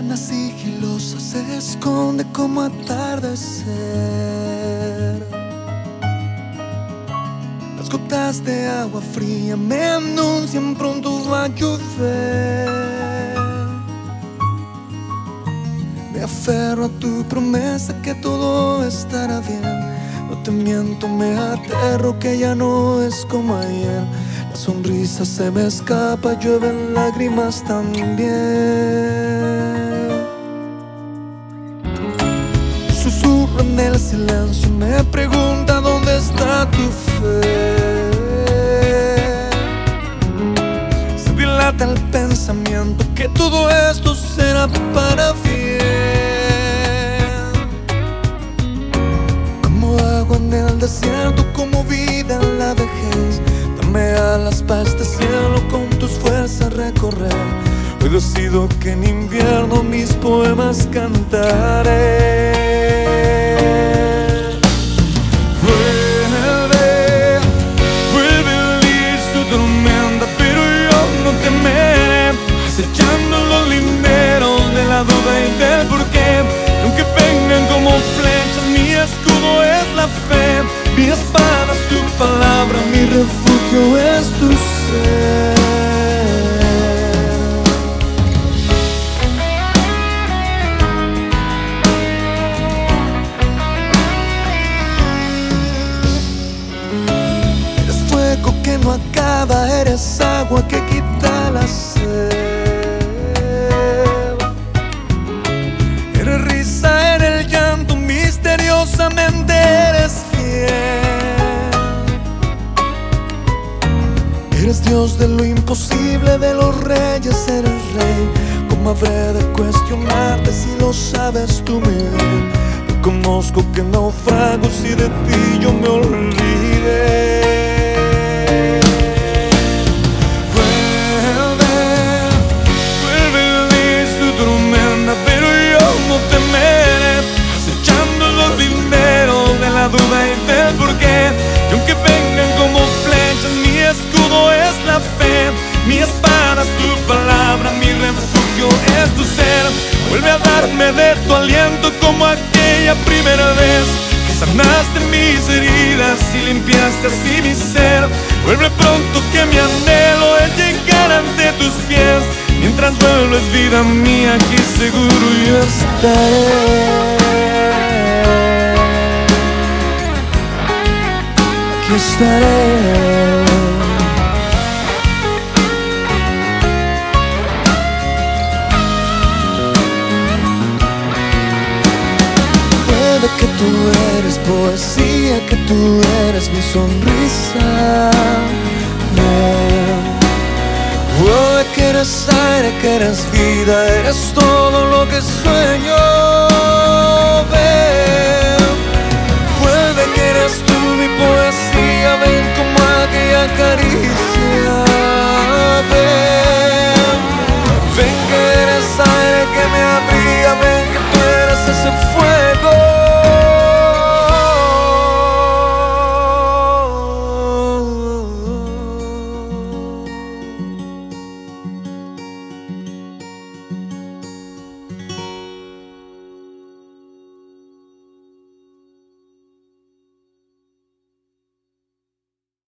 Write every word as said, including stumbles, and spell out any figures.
ventana sigilosa se esconde como atardecer. Las gotas de agua fría me anuncian pronto va a llover. Me aferro a tu promesa que todo estará bien. No te miento, me aterro que ya no es como ayer. La sonrisa se me escapa, llueven lágrimas también. Susurro en el silencio, me pregunta dónde está tu fe. Se dilata el pensamiento que todo esto será para bien. Como agua en el desierto, como vida en la vejez. Dame alas para este cielo, con tus fuerzas recorrer. Hoy decido que en invierno mis poemas cantaré. Vuelve, vuelve venir su tormenta, pero yo no temeré, acechando los linderos de la duda y del porqué. Aunque vengan como flechas, mi escudo es la fe, mi espada es tu palabra, mi refugio es tu ser. Eres fuego que no acaba, eres agua que quita la sed. Eres risa en el llanto, misteriosamente eres fiel. Eres Dios de lo imposible, de los reyes eres rey. ¿Cómo habré de cuestionarte si lo sabes tú bien? Reconozco que naufrago si de ti yo me olvidé. Vuelve, vuelve venir su tormenta, pero yo no temeré, acechando los linderos de la duda y del porqué. Y aunque vengan como flechas, mi escudo es la fe, mi espada es tu palabra, mi refugio es tu ser. Vuelve a darme de tu aliento como aquella primera vez que sanaste mis heridas y limpiaste así mi ser. Vuelve pronto que mi anhelo es llegar ante tus pies. Mientras vuelves vida mía, aquí seguro yo estaré. Aquí estaré. Que tú eres poesía, que tú eres mi sonrisa. Ven, oh, que eres aire, que eres vida, eres todo lo que sueño. Ven, vuelve que eres tú mi poesía, ven como aquella caricia.